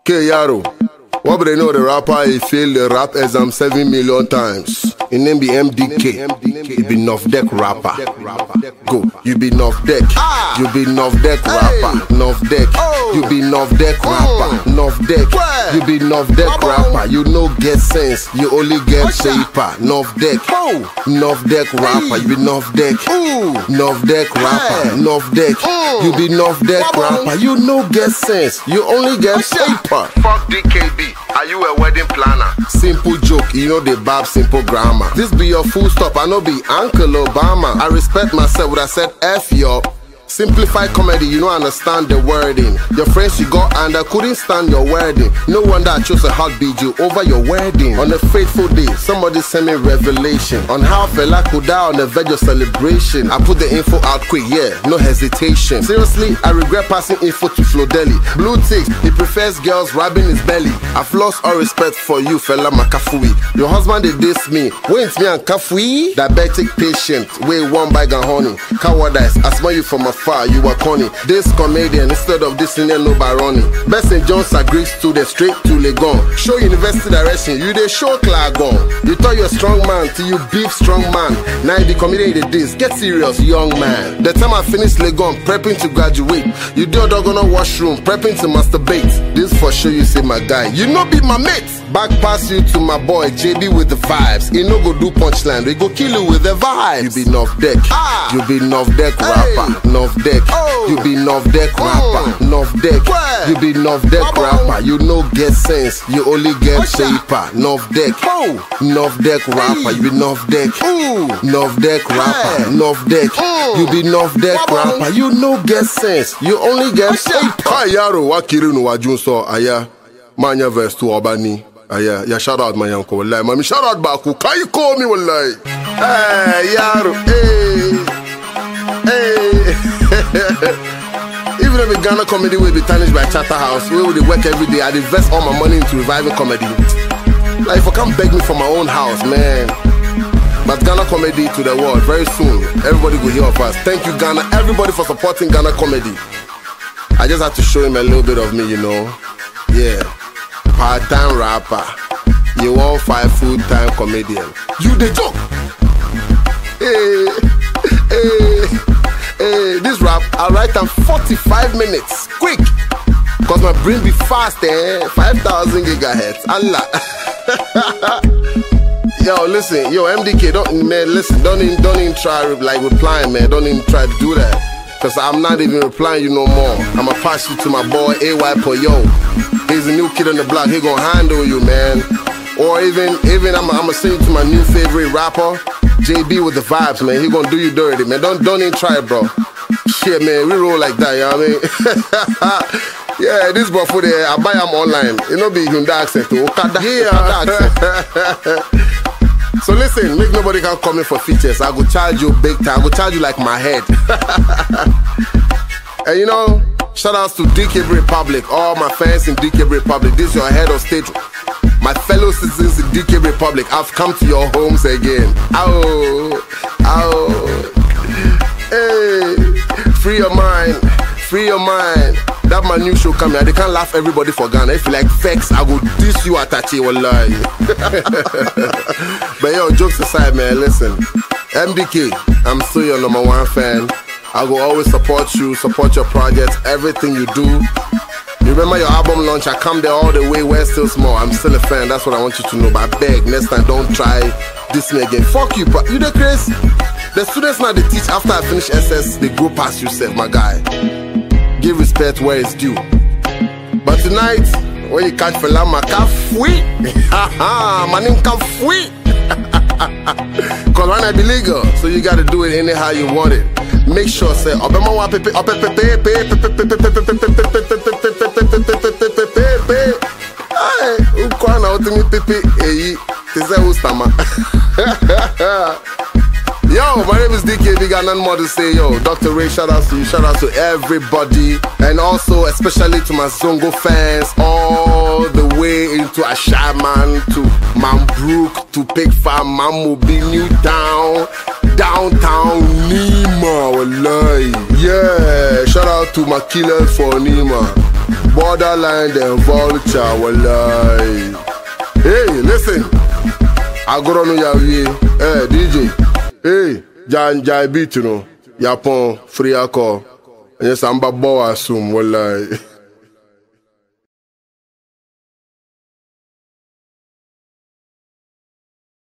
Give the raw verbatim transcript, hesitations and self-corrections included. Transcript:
K Yaro, what do they know the rapper? He failed the rap exam seven million times. His name be M D K. He be Nuff Deck rapper. Go, you be Nuff Deck. You be Nuff Deck rapper. Nuff Deck. You be Nuff Deck rapper. Nuff Deck. You be Nuff Deck rapper. You no get sense. You only get shaper. Nuff Deck. Nuff Deck rapper. You be Nuff Deck. Nuff Deck rapper. Nuff Deck. You be Nuff Deck rapper. You no get sense. You only get shaper. Fuck D K B. Are you a wedding planner? Simple joke, you know the bab simple grammar. This be your full stop, I know be Uncle Obama. I respect myself, would I said F yo. Simplified comedy, you don't understand the wording. Your friends you got and I couldn't stand your wedding. No wonder I chose a hot B G over your wedding. On a fateful day, somebody sent me revelation on how Fela could die on a virgin celebration. I put the info out quick, yeah, no hesitation. Seriously, I regret passing info to Flo Deli. Blue ticks, he prefers girls rubbing his belly. I've lost all respect for you, Fela Makafui. Your husband did this me, wait me and Kafui. Diabetic patient, way one by honey. Cowardice, I smell you from afar. You are corny. This comedian instead of this Indian no baroni. Best Saint John's agrees to the straight to Legon. Show university direction, you they show Clagon. You thought you're a strong man till you beef strong man. Now you be comedian did this. Get serious, young man. The time I finished Legon, prepping to graduate. You do dog on a washroom, prepping to masturbate. This for sure you say my guy. You know be my mate. Back pass you to my boy J B with the vibes. He no go do punchline, we go kill you with the vibes. You be Nuff Deck. Ah. You be Nuff Deck rapper. Hey. Nuff Deck. Oh. You be Nuff Deck rapper. Oh. Nuff Deck. Where? You be Nuff Deck rapper. You no get sense, you only get shaper. Nuff Deck. Oh. Nuff Deck rapper. You be Nuff Deck. Ooh. Nuff Deck rapper. Nuff Deck. You be Nuff Deck rapper. You no get sense, you only get shaper. Hi Yaro, wakiru no wajunso aya. Manya verse to Obani. Aya, ya shout out my uncle. Wallahi, mami shout out Baku. Can you call me wallahi? Hey Yaro, hey. Hey. Even if a Ghana comedy will be tarnished by Charterhouse, we will work every day. I invest all my money into reviving comedy. Like if I can't beg me for my own house, man. But Ghana comedy to the world very soon. Everybody will hear of us. Thank you Ghana, everybody for supporting Ghana comedy. I just had to show him a little bit of me, you know. Yeah. Part-time rapper. You won't find full-time comedian. You the joke. Hey, hey. Hey, this rap, I write in forty-five minutes, quick. Cause my brain be fast, eh? five thousand gigahertz, Allah. Yo, listen, yo, M D K, don't, man, listen, don't even, don't even try, like, replying, man. Don't even try to do that. Cause I'm not even replying you no more. I'ma pass you to my boy, A Y Poyo. He's a new kid on the block, he gon' handle you, man. Or even, even I'm, I'ma send you to my new favorite rapper, J B with the vibes, man. He gonna do you dirty, man. Don't don't even try it, bro. Shit, man. We roll like that, you know what I mean? Yeah, this bro for there. I buy him online. You know, be Hyundai accent. Okada. Yeah. Okada accent. So listen, make nobody can come in for features. I go charge you big time. I go charge you like my head. And you know, shout outs to D K Republic. All my fans in D K Republic. This is your head of state. My fellow citizens in D K Republic, I've come to your homes again. Ow, ow, hey, free your mind, free your mind. That my new show coming. They can't laugh everybody for Ghana. If you like vex, I go diss you Atachi, wallahi. But yo, jokes aside, man, listen. M D K, I'm still your number one fan. I will always support you, support your projects, everything you do. You remember your album launch? I come there all the way, we're still small. I'm still a fan, that's what I want you to know. But I beg, next time don't try this me again. Fuck you, bro. You the Chris? The students now they teach after I finish S S, they go past yourself, my guy. Give respect where it's due. But tonight, when you catch Fela Makafui, haha, my name Kafui. Cause why not be legal? So you gotta do it anyhow you want it. Make sure say Obama wa pepe pepe pepe ay ukwana otimi pepe eyi tese ustama. Yo, my name is D K. We got nothing more to say. Yo, Doctor Ray, shout out to you, shout out to everybody, and also especially to my Zongo fans, all the way into Ashaman, to Mambrook, to Pig Farm, Mamubi, Newtown, downtown Nima, wallahi. Yeah, shout out to my killers for Nima. Borderline and Vulture, wallahi. Hey, listen. I go on your way. Hey, D J. Hey, Jan Jai beat, you know. Yapon, free alcohol. And yes, I'm Baba Asum, wallahi.